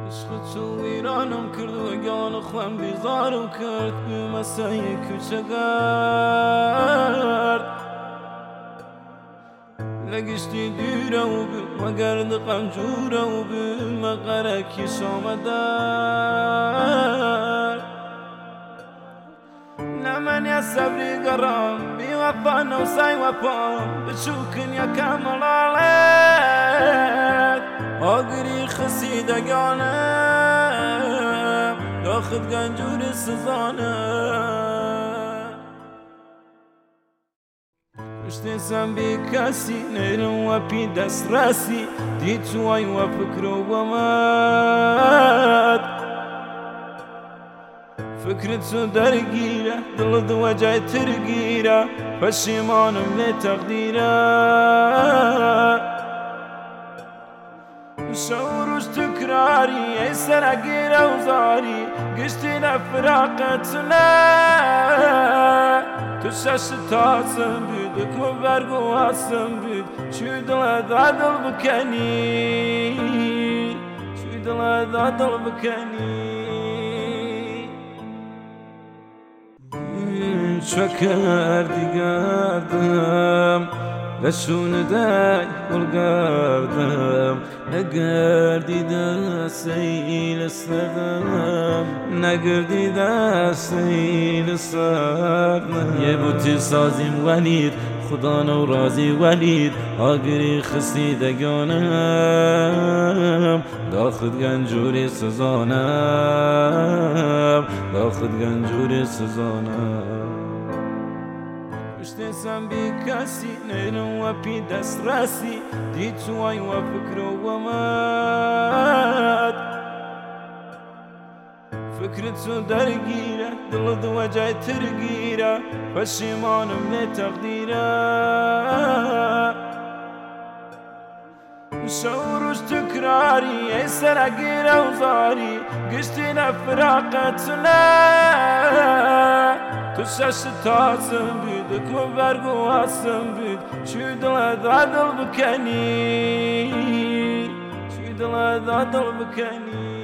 عشق تو ویرانم کرد و گیان خوام بیزارم کرد بمسای کوچه گرد لگشتی دیره و بیم مگرد قمجوره و بیم مقرکی شامدر لمن يا صبري قرام بيوفانا وساي وفام بتشوكن يا كامل عليك اقري خسيدة قانا ياخذ قنجور السزانة اشتسم بكاسي نيرم وبي دس راسي ديتو ايوا فكرو ومات فكرة درقيرة دل وجعي ترقيرة فشيمانم لتقديرة شعورش تكراري اي سرقيرة وزاري قشتي لفراقتنا تشاش تاسم بيدك وبرقو هاسم بيد شو دل دادل بكني شو دل دادل بكني شكردي قردم لشون داي والقردم نقردي دا سيل السردم نقردي دا سيل السردم يبوتي سازيم وليد خدانا ورازي وليد آقري خسي دقانم داخد گنجوری سزانم داخد گنجوری سزانم اشتسم بكاسي نيرم وبي دس راسي ديتو اي وفكرو ومات فكرة درقيرة دل وجعي ترقيرة فشيمانم لتقديرة شعورش تكراري اي سرقيرة وزاري قشتي لفراقتنا تشاش تاسم بيدك وبرقو هاسم بيد شو دل دادل بكني شو دل دادل بكني